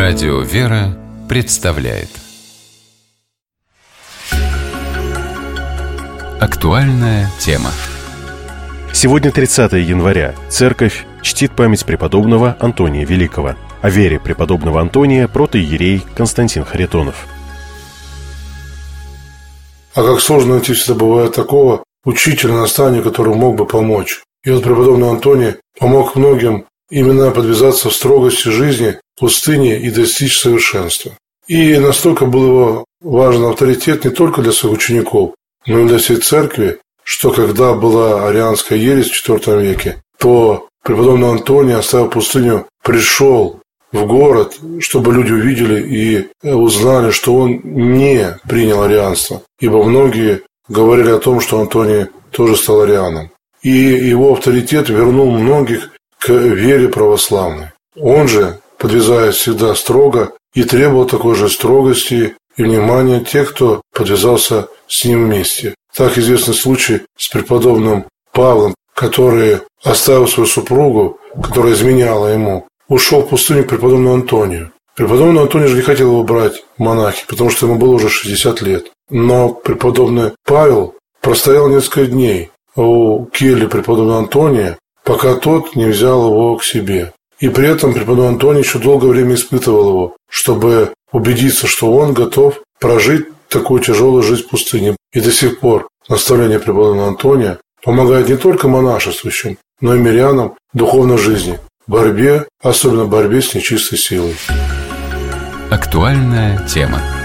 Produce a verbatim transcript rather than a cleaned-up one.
Радио «Вера» представляет актуальная тема. Сегодня тридцатое января. Церковь чтит память преподобного Антония Великого. О вере преподобного Антония протоиерей Константин Харитонов. А как сложно найти всегда бывает такого учителя, наставника, который мог бы помочь. И вот преподобный Антоний помог многим именно подвязаться в строгости жизни, пустыне и достичь совершенства. И настолько был его важен авторитет не только для своих учеников, но и для всей церкви, что когда была арианская ересь в четвёртом веке, то преподобный Антоний, оставив пустыню, пришел в город, чтобы люди увидели и узнали, что он не принял арианство. Ибо многие говорили о том, что Антоний тоже стал арианом. И его авторитет вернул многих к вере православной. Он же, подвязаясь всегда строго, и требовал такой же строгости и внимания тех, кто подвязался с ним вместе. Так известный случай с преподобным Павлом, который, оставив свою супругу, которая изменяла ему, ушел в пустыню к преподобному Антонию. Преподобный Антоний же не хотел его брать в монахи, потому что ему было уже шестьдесят лет. Но преподобный Павел простоял несколько дней у кельи преподобного Антония, пока тот не взял его к себе. И при этом преподобный Антоний еще долгое время испытывал его, чтобы убедиться, что он готов прожить такую тяжелую жизнь в пустыне. И до сих пор наставление преподобного Антония помогает не только монашествующим, но и мирянам в духовной жизни, в борьбе, особенно в борьбе с нечистой силой. Актуальная тема.